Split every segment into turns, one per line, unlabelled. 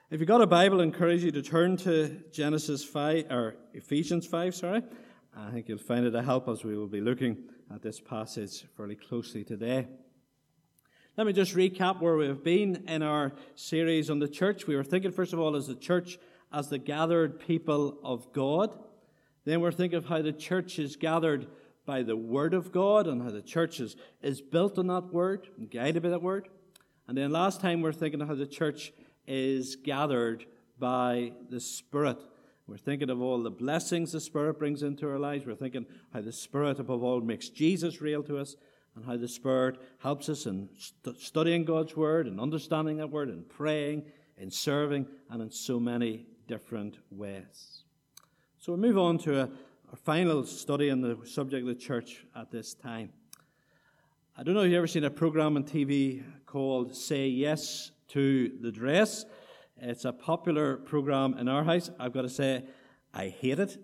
If you've got a Bible, I encourage you to turn to Ephesians 5, I think you'll find it a help as we will be looking at this passage fairly closely today. Let me just recap where we've been in our series on the church. We were thinking, first of all, as the church, as the gathered people of God. Then we're thinking of how the church is gathered by the Word of God and how the church is built on that Word and guided by that Word. And then last time we're thinking of how the church is gathered by the Spirit. We're thinking of all the blessings the Spirit brings into our lives. We're thinking how the Spirit, above all, makes Jesus real to us, and how the Spirit helps us in studying God's Word and understanding that Word and praying, in serving, and in so many different ways. So we'll move on to our final study on the subject of the church at this time. I don't know if you've ever seen a program on TV called Say Yes to the Dress. It's a popular program in our house. I've got to say, I hate it.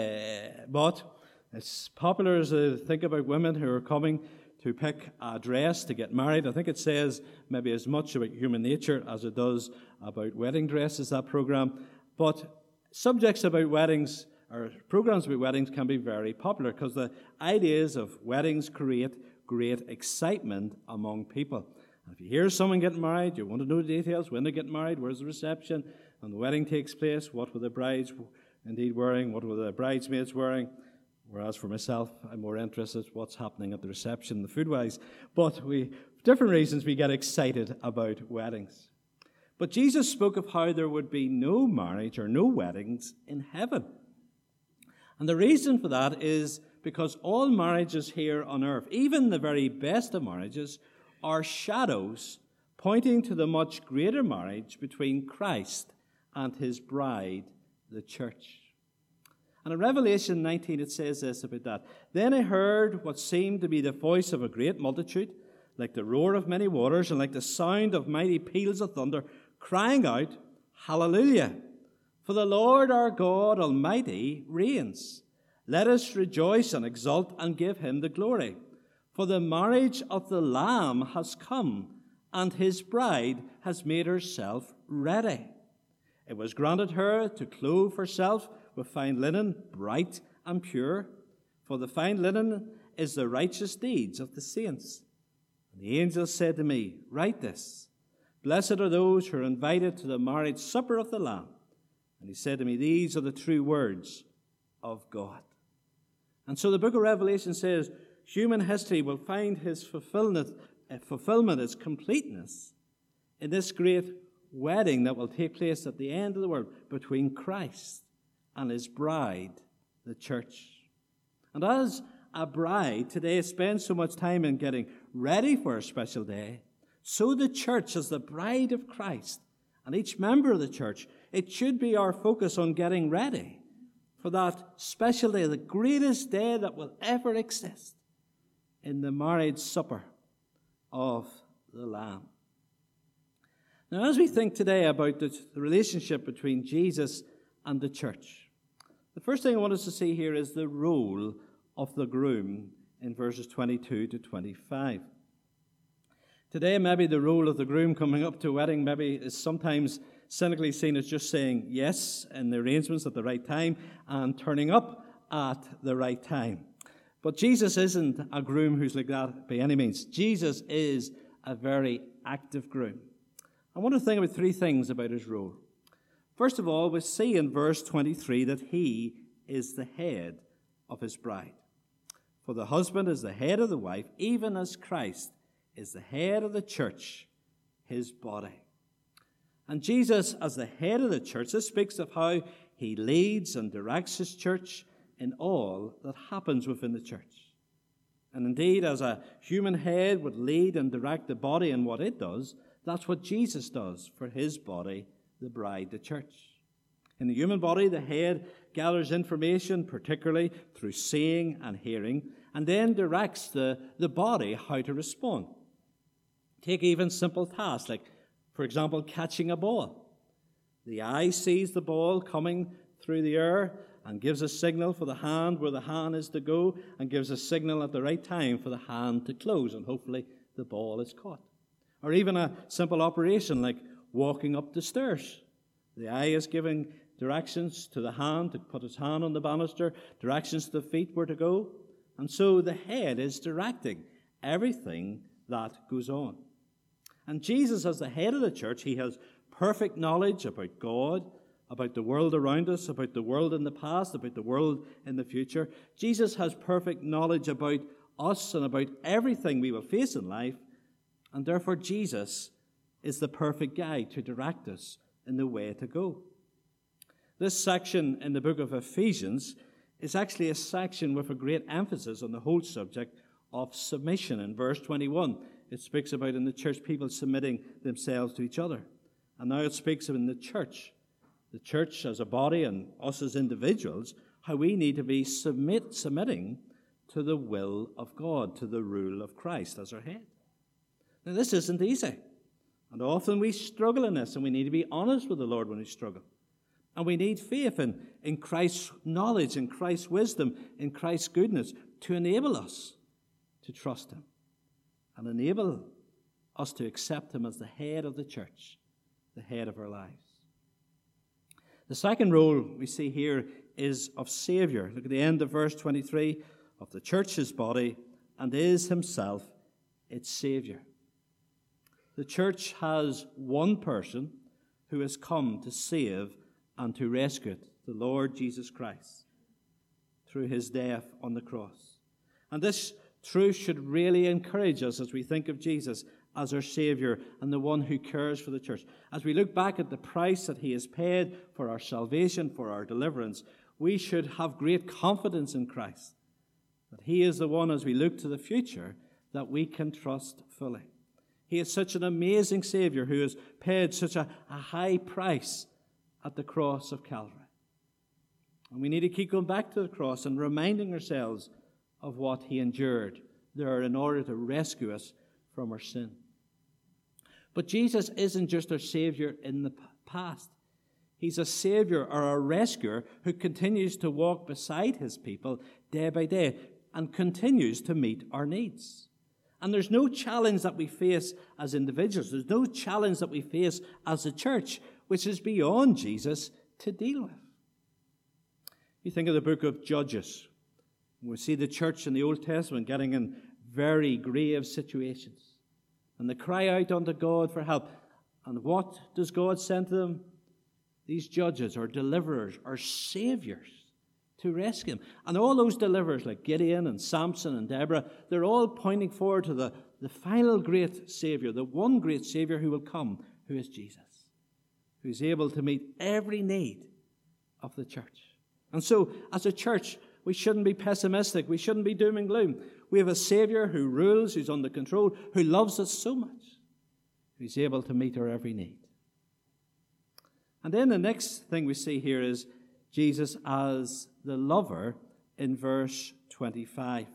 But it's popular as I think about women who are coming to pick a dress to get married. I think it says maybe as much about human nature as it does about wedding dresses, that program. But subjects about weddings or programs about weddings can be very popular because the ideas of weddings create great excitement among people. If you hear someone getting married, you want to know the details, when they get married, where's the reception, and the wedding takes place, what were the brides indeed wearing, what were the bridesmaids wearing. Whereas for myself, I'm more interested in what's happening at the reception, the food-wise. But for different reasons, we get excited about weddings. But Jesus spoke of how there would be no marriage or no weddings in heaven. And the reason for that is because all marriages here on earth, even the very best of marriages, are shadows pointing to the much greater marriage between Christ and his bride, the church. And in Revelation 19, it says this about that. Then I heard what seemed to be the voice of a great multitude, like the roar of many waters, and like the sound of mighty peals of thunder, crying out, Hallelujah! For the Lord our God Almighty reigns. Let us rejoice and exult and give him the glory. For the marriage of the Lamb has come, and his bride has made herself ready. It was granted her to clothe herself with fine linen, bright and pure. For the fine linen is the righteous deeds of the saints. And the angel said to me, Write this. Blessed are those who are invited to the marriage supper of the Lamb. And he said to me, These are the true words of God. And so the book of Revelation says, human history will find his fulfillment, its completeness, in this great wedding that will take place at the end of the world between Christ and his bride, the church. And as a bride today spends so much time in getting ready for a special day, so the church, as the bride of Christ, and each member of the church, it should be our focus on getting ready for that special day, the greatest day that will ever exist, in the marriage supper of the Lamb. Now, as we think today about the relationship between Jesus and the church, the first thing I want us to see here is the role of the groom in verses 22 to 25. Today, maybe the role of the groom coming up to a wedding maybe is sometimes cynically seen as just saying yes in the arrangements at the right time and turning up at the right time. But Jesus isn't a groom who's like that by any means. Jesus is a very active groom. I want to think about three things about his role. First of all, we see in verse 23 that he is the head of his bride. For the husband is the head of the wife, even as Christ is the head of the church, his body. And Jesus, as the head of the church, this speaks of how he leads and directs his church in all that happens within the church. And indeed, as a human head would lead and direct the body in what it does, that's what Jesus does for his body, the bride, the church. In the human body, the head gathers information, particularly through seeing and hearing, and then directs the body how to respond. Take even simple tasks like, for example, catching a ball. The eye sees the ball coming through the air and gives a signal for the hand where the hand is to go and gives a signal at the right time for the hand to close, and hopefully the ball is caught. Or even a simple operation like walking up the stairs. The eye is giving directions to the hand to put its hand on the banister, directions to the feet where to go. And so the head is directing everything that goes on. And Jesus, as the head of the church, he has perfect knowledge about God, about the world around us, about the world in the past, about the world in the future. Jesus has perfect knowledge about us and about everything we will face in life. And therefore Jesus is the perfect guide to direct us in the way to go. This section in the book of Ephesians is actually a section with a great emphasis on the whole subject of submission. In verse 21, it speaks about in the church people submitting themselves to each other. And now it speaks of in the church as a body and us as individuals, how we need to be submitting to the will of God, to the rule of Christ as our head. Now this isn't easy. And often we struggle in this, and we need to be honest with the Lord when we struggle. And we need faith in Christ's knowledge, in Christ's wisdom, in Christ's goodness to enable us to trust him and enable us to accept him as the head of the church, the head of our lives. The second role we see here is of Savior. Look at the end of verse 23, of the church's body, and is himself its Savior. The church has one person who has come to save and to rescue it, the Lord Jesus Christ, through his death on the cross. And this truth should really encourage us as we think of Jesus as our Savior and the one who cares for the church. As we look back at the price that he has paid for our salvation, for our deliverance, we should have great confidence in Christ, that he is the one, as we look to the future, that we can trust fully. He is such an amazing Savior who has paid such a high price at the cross of Calvary. And we need to keep going back to the cross and reminding ourselves of what he endured there in order to rescue us from our sin. But Jesus isn't just our Savior in the past. He's a Savior or a rescuer who continues to walk beside his people day by day and continues to meet our needs. And there's no challenge that we face as individuals. There's no challenge that we face as a church which is beyond Jesus to deal with. You think of the book of Judges. We see the church in the Old Testament getting in very grave situations. And they cry out unto God for help. And what does God send to them? These judges or deliverers or saviors to rescue them. And all those deliverers like Gideon and Samson and Deborah, they're all pointing forward to the final great Savior, the one great Savior who will come, who is Jesus, who is able to meet every need of the church. And so, as a church, we shouldn't be pessimistic. We shouldn't be doom and gloom. We have a Savior who rules, who's under control, who loves us so much, who's able to meet our every need. And then the next thing we see here is Jesus as the lover in verse 25.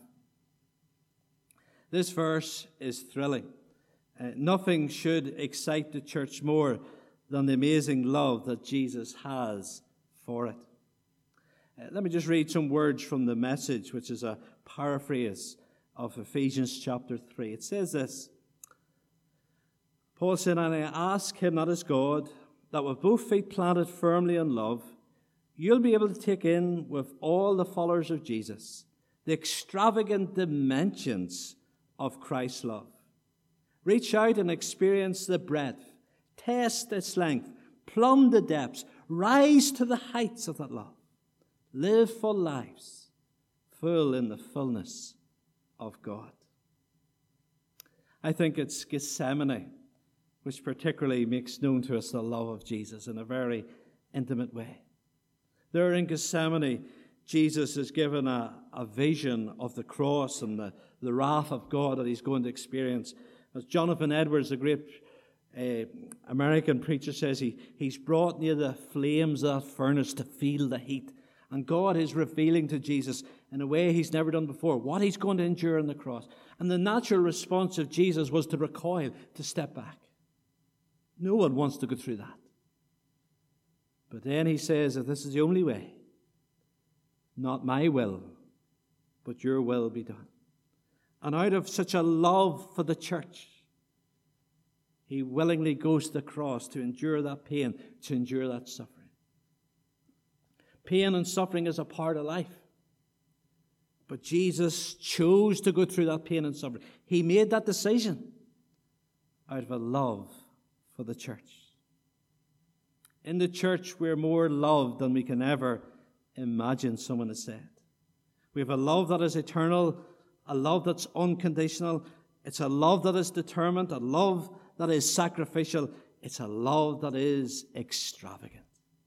This verse is thrilling. Nothing should excite the church more than the amazing love that Jesus has for it. Let me just read some words from the Message, which is a paraphrase of Ephesians chapter 3. It says this: Paul said, "And I ask him, that is God, that with both feet planted firmly in love, you'll be able to take in with all the followers of Jesus the extravagant dimensions of Christ's love. Reach out and experience the breadth, test its length, plumb the depths, rise to the heights of that love. Live full lives, full in the fullness of God." I think it's Gethsemane which particularly makes known to us the love of Jesus in a very intimate way. There in Gethsemane, Jesus is given a vision of the cross and the wrath of God that he's going to experience. As Jonathan Edwards, the great American preacher, says, he's brought near the flames of that furnace to feel the heat. And God is revealing to Jesus in a way he's never done before what he's going to endure on the cross. And the natural response of Jesus was to recoil, to step back. No one wants to go through that. But then he says that this is the only way. Not my will, but your will be done. And out of such a love for the church, He willingly goes to the cross to endure that pain, to endure that suffering. Pain and suffering is a part of life. But Jesus chose to go through that pain and suffering. He made that decision out of a love for the church. In the church, we're more loved than we can ever imagine, someone has said. We have a love that is eternal, a love that's unconditional. It's a love that is determined, a love that is sacrificial. It's a love that is extravagant.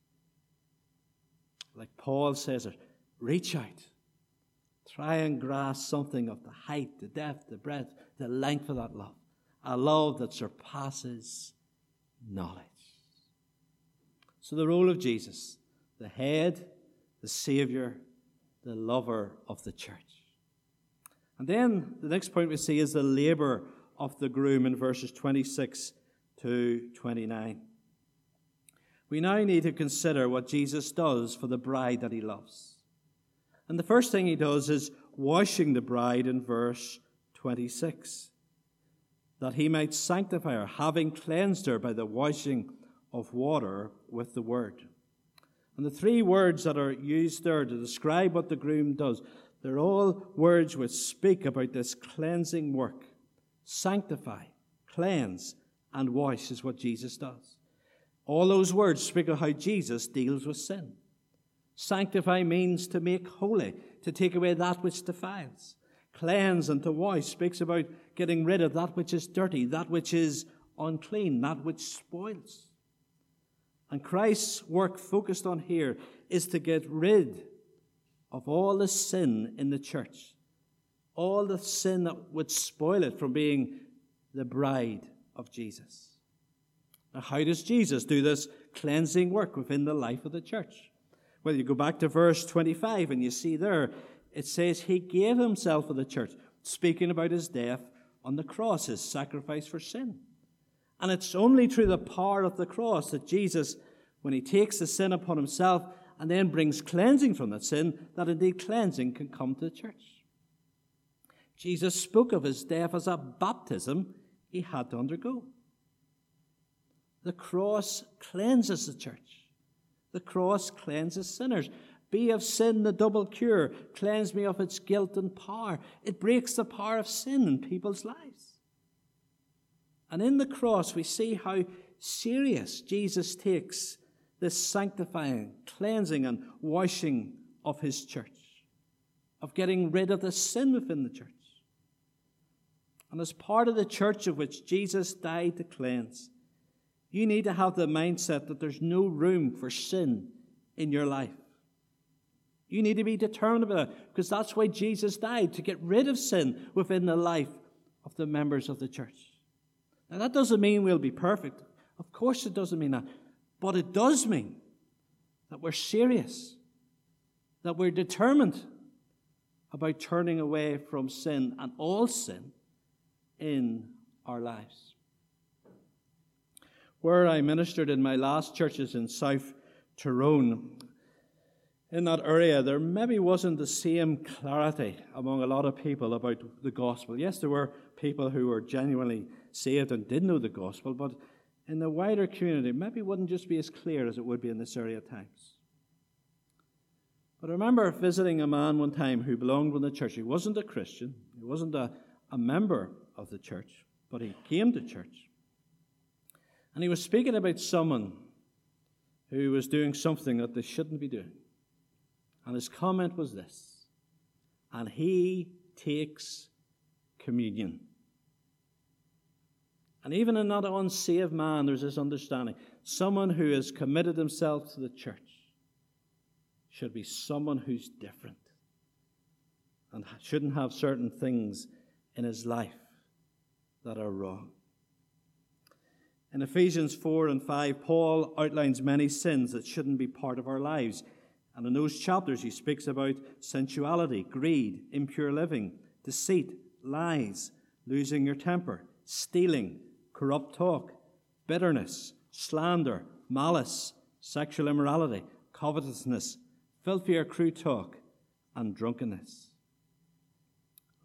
Like Paul says, reach out. Try and grasp something of the height, the depth, the breadth, the length of that love. A love that surpasses knowledge. So the role of Jesus, the head, the Savior, the lover of the church. And then the next point we see is the labor of the groom in verses 26 to 29. We now need to consider what Jesus does for the bride that he loves. And the first thing he does is washing the bride in verse 26. That he might sanctify her, having cleansed her by the washing of water with the word. And the three words that are used there to describe what the groom does, they're all words which speak about this cleansing work. Sanctify, cleanse, and wash is what Jesus does. All those words speak of how Jesus deals with sin. Sanctify means to make holy, to take away that which defiles. Cleanse and to wash speaks about getting rid of that which is dirty, that which is unclean, that which spoils. And Christ's work focused on here is to get rid of all the sin in the church, all the sin that would spoil it from being the bride of Jesus. Now, how does Jesus do this cleansing work within the life of the church? Well, you go back to verse 25 and you see there, it says he gave himself for the church, speaking about his death on the cross, his sacrifice for sin. And it's only through the power of the cross that Jesus, when he takes the sin upon himself and then brings cleansing from that sin, that indeed cleansing can come to the church. Jesus spoke of his death as a baptism he had to undergo. The cross cleanses the church. The cross cleanses sinners. Be of sin the double cure. Cleanse me of its guilt and power. It breaks the power of sin in people's lives. And in the cross, we see how serious Jesus takes this sanctifying, cleansing, and washing of his church, of getting rid of the sin within the church. And as part of the church of which Jesus died to cleanse, you need to have the mindset that there's no room for sin in your life. You need to be determined about it, because that's why Jesus died, to get rid of sin within the life of the members of the church. Now, that doesn't mean we'll be perfect. Of course it doesn't mean that. But it does mean that we're serious, that we're determined about turning away from sin and all sin in our lives. Where I ministered in my last churches in South Tyrone, in that area, there maybe wasn't the same clarity among a lot of people about the gospel. Yes, there were people who were genuinely saved and did know the gospel, but in the wider community, maybe it wouldn't just be as clear as it would be in this area at times. But I remember visiting a man one time who belonged to the church. He wasn't a Christian. He wasn't a member of the church, but he came to church. And he was speaking about someone who was doing something that they shouldn't be doing. And his comment was this: and he takes communion. And even in that unsaved man, there's this understanding. Someone who has committed himself to the church should be someone who's different and shouldn't have certain things in his life that are wrong. In Ephesians 4 and 5, Paul outlines many sins that shouldn't be part of our lives. And in those chapters, he speaks about sensuality, greed, impure living, deceit, lies, losing your temper, stealing, corrupt talk, bitterness, slander, malice, sexual immorality, covetousness, filthy or crude talk, and drunkenness.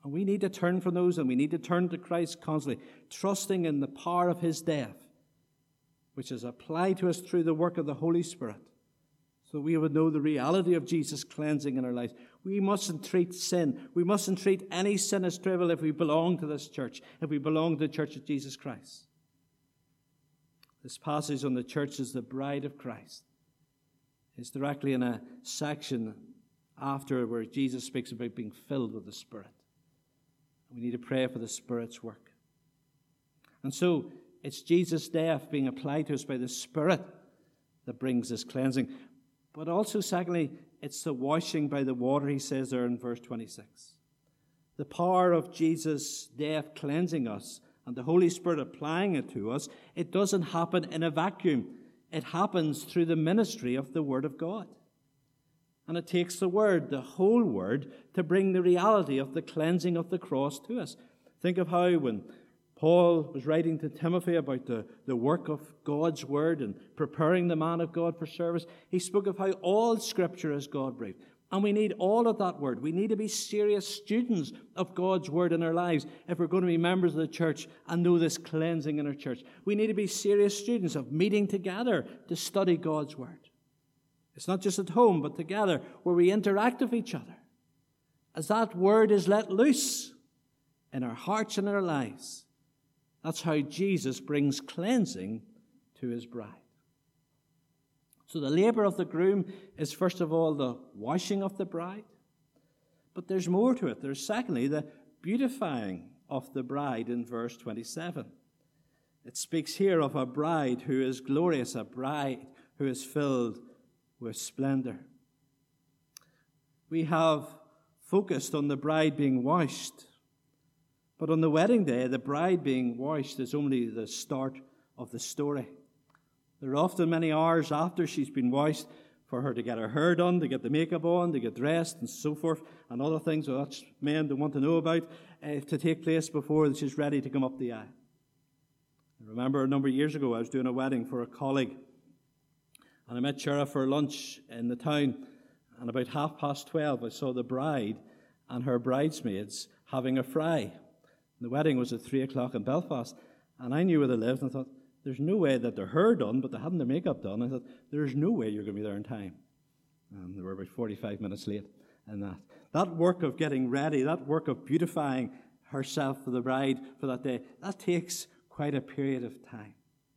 And we need to turn from those, and we need to turn to Christ constantly, trusting in the power of his death, which is applied to us through the work of the Holy Spirit, so we would know the reality of Jesus' cleansing in our lives. We mustn't treat sin. We mustn't treat any sin as trivial if we belong to this church, if we belong to the church of Jesus Christ. This passage on the church as the bride of Christ is directly in a section after where Jesus speaks about being filled with the Spirit. We need to pray for the Spirit's work. And so it's Jesus' death being applied to us by the Spirit that brings this cleansing. But also, secondly, it's the washing by the water, he says there in verse 26. The power of Jesus' death cleansing us and the Holy Spirit applying it to us, it doesn't happen in a vacuum. It happens through the ministry of the Word of God. And it takes the Word, the whole Word, to bring the reality of the cleansing of the cross to us. Think of how when Paul was writing to Timothy about the work of God's Word and preparing the man of God for service, he spoke of how all Scripture is God-breathed. And we need all of that Word. We need to be serious students of God's Word in our lives if we're going to be members of the church and know this cleansing in our church. We need to be serious students of meeting together to study God's Word. It's not just at home, but together where we interact with each other. As that Word is let loose in our hearts and in our lives, that's how Jesus brings cleansing to his bride. So the labor of the groom is first of all the washing of the bride. But there's more to it. There's secondly the beautifying of the bride in verse 27. It speaks here of a bride who is glorious, a bride who is filled with splendor. We have focused on the bride being washed. But on the wedding day, the bride being washed is only the start of the story. There are often many hours after she's been washed for her to get her hair done, to get the makeup on, to get dressed and so forth, and other things that men don't want to know about, to take place before she's ready to come up the aisle. I remember a number of years ago I was doing a wedding for a colleague, and I met Sheriff for lunch in the town, and about 12:30 I saw the bride and her bridesmaids having a fry. The wedding was at 3 o'clock in Belfast, and I knew where they lived, and I thought, there's no way that their hair done, but they hadn't their makeup done. I thought, there's no way you're going to be there in time. And they were about 45 minutes late in that. That work of getting ready, that work of beautifying herself for the bride for that day, that takes quite a period of time.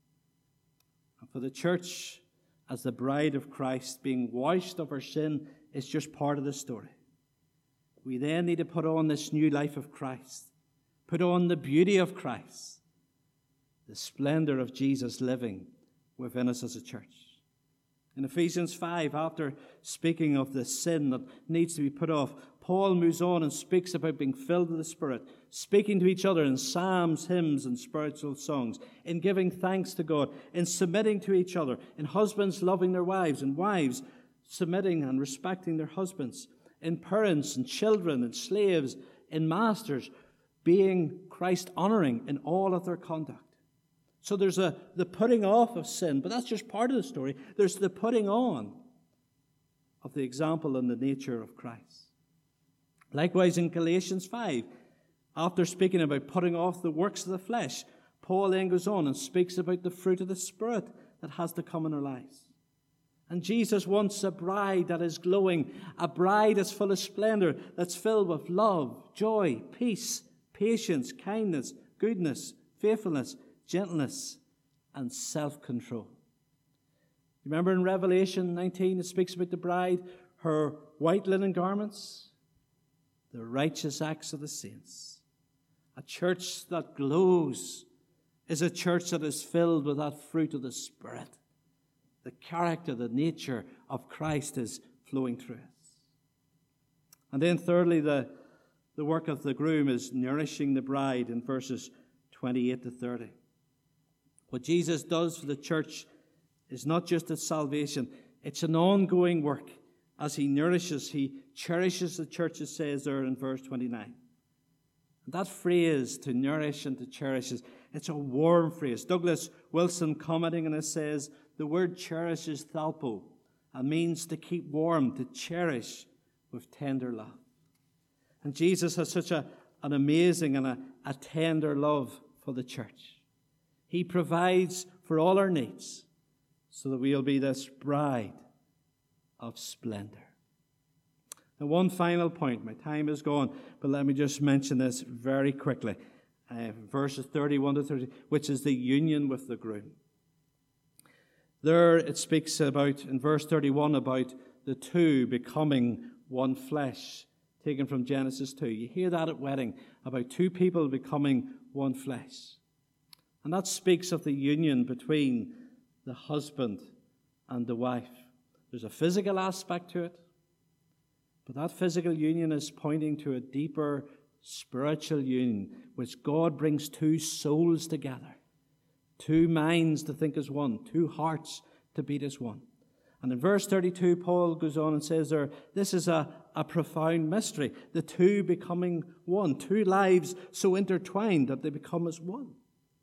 And for the church, as the bride of Christ, being washed of her sin is just part of the story. We then need to put on this new life of Christ, put on the beauty of Christ, the splendor of Jesus living within us as a church. In Ephesians 5, after speaking of the sin that needs to be put off, Paul moves on and speaks about being filled with the Spirit, speaking to each other in psalms, hymns, and spiritual songs, in giving thanks to God, in submitting to each other, in husbands loving their wives, and wives submitting and respecting their husbands, in parents and children and slaves, in masters, being Christ-honoring in all of their conduct. So there's the putting off of sin, but that's just part of the story. There's the putting on of the example and the nature of Christ. Likewise, in Galatians 5, after speaking about putting off the works of the flesh, Paul then goes on and speaks about the fruit of the Spirit that has to come in our lives. And Jesus wants a bride that is glowing, a bride that's full of splendor, that's filled with love, joy, peace, patience, kindness, goodness, faithfulness, gentleness, and self-control. Remember in Revelation 19, it speaks about the bride, her white linen garments, the righteous acts of the saints. A church that glows is a church that is filled with that fruit of the Spirit. The character, the nature of Christ is flowing through us. And then thirdly, the work of the groom is nourishing the bride in verses 28 to 30. What Jesus does for the church is not just its salvation, it's an ongoing work. As he nourishes, he cherishes the church, it says there in verse 29. And that phrase, to nourish and to cherish, it's a warm phrase. Douglas Wilson, commenting on it, says, the word cherish is thalpo, and means to keep warm, to cherish with tender love. And Jesus has such a an amazing and a tender love for the church. He provides for all our needs so that we'll be this bride of splendor. Now, one final point. My time is gone, but let me just mention this very quickly. Verses 31 to 30, which is the union with the groom. There it speaks about, in verse 31, about the two becoming one flesh, taken from Genesis 2. You hear that at wedding, about two people becoming one flesh. And that speaks of the union between the husband and the wife. There's a physical aspect to it, but that physical union is pointing to a deeper spiritual union, which God brings two souls together. Two minds to think as one, two hearts to beat as one. And in verse 32, Paul goes on and says there, this is a profound mystery. The two becoming one, two lives so intertwined that they become as one.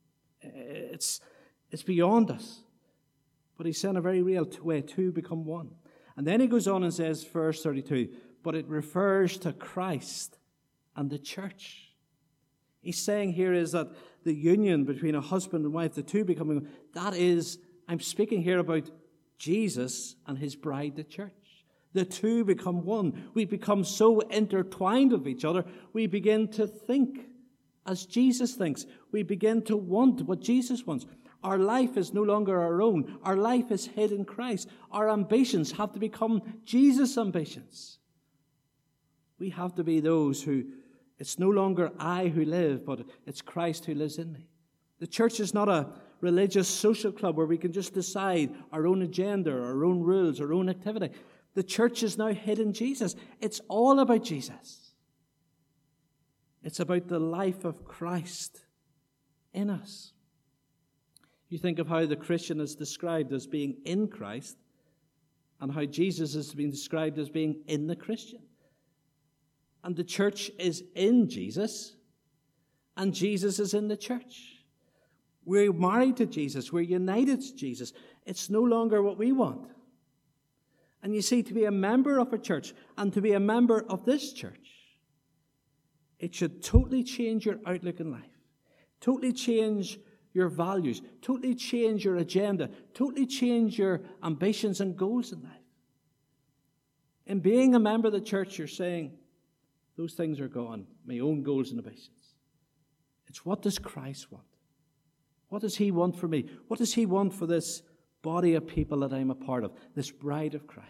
It's beyond us. But he's saying a very real way, two become one. And then he goes on and says, verse 32, but it refers to Christ and the church. He's saying here is that the union between a husband and wife, the two becoming, that is, I'm speaking here about Jesus and his bride, the church. The two become one. We become so intertwined with each other, we begin to think as Jesus thinks. We begin to want what Jesus wants. Our life is no longer our own. Our life is hid in Christ. Our ambitions have to become Jesus' ambitions. We have to be those who, it's no longer I who live, but it's Christ who lives in me. The church is not a religious social club where we can just decide our own agenda, our own rules, our own activity. The church is now hid in Jesus. It's all about Jesus. It's about the life of Christ in us. You think of how the Christian is described as being in Christ and how Jesus is being described as being in the Christian. And the church is in Jesus and Jesus is in the church. We're married to Jesus. We're united to Jesus. It's no longer what we want. And you see, to be a member of a church and to be a member of this church, it should totally change your outlook in life, totally change your values, totally change your agenda, totally change your ambitions and goals in life. In being a member of the church, you're saying, those things are gone, my own goals and ambitions. It's what does Christ want? What does he want for me? What does he want for this body of people that I'm a part of, this bride of Christ?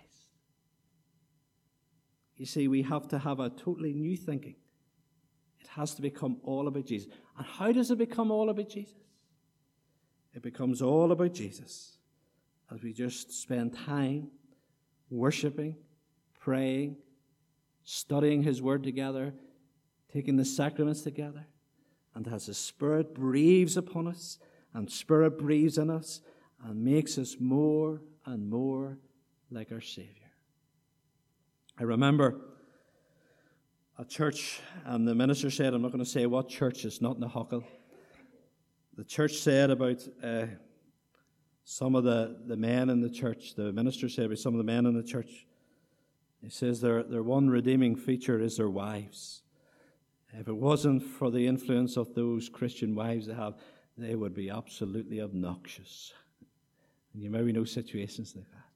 You see, we have to have a totally new thinking. It has to become all about Jesus. And how does it become all about Jesus? It becomes all about Jesus as we just spend time worshiping, praying, studying his word together, taking the sacraments together, and as the Spirit breathes upon us, and Spirit breathes in us, and makes us more and more like our Savior. I remember a church, and the minister said, I'm not going to say what church, it's not in the Huckle. The church said about some of the men in the church, the minister said about some of the men in the church, he says their one redeeming feature is their wives. If it wasn't for the influence of those Christian wives they have, they would be absolutely obnoxious. And you maybe know situations like that.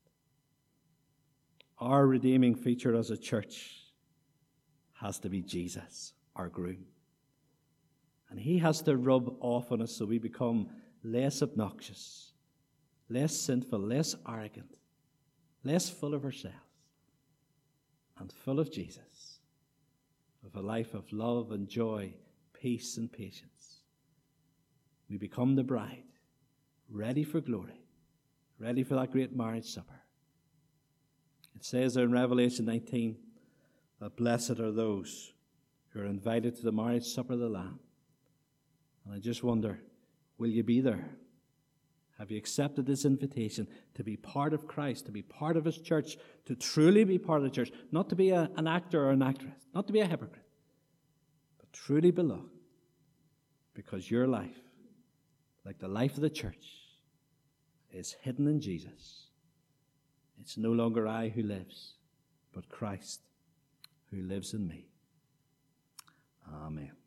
Our redeeming feature as a church has to be Jesus, our groom. And he has to rub off on us so we become less obnoxious, less sinful, less arrogant, less full of ourselves, and full of Jesus, of a life of love and joy, peace and patience. We become the bride, ready for glory, ready for that great marriage supper. It says there in Revelation 19 that blessed are those who are invited to the marriage supper of the Lamb. And I just wonder, will you be there? Have you accepted this invitation to be part of Christ, to be part of his church, to truly be part of the church, not to be an actor or an actress, not to be a hypocrite, but truly belong, because your life, like the life of the church, is hidden in Jesus. It's no longer I who lives, but Christ who lives in me. Amen.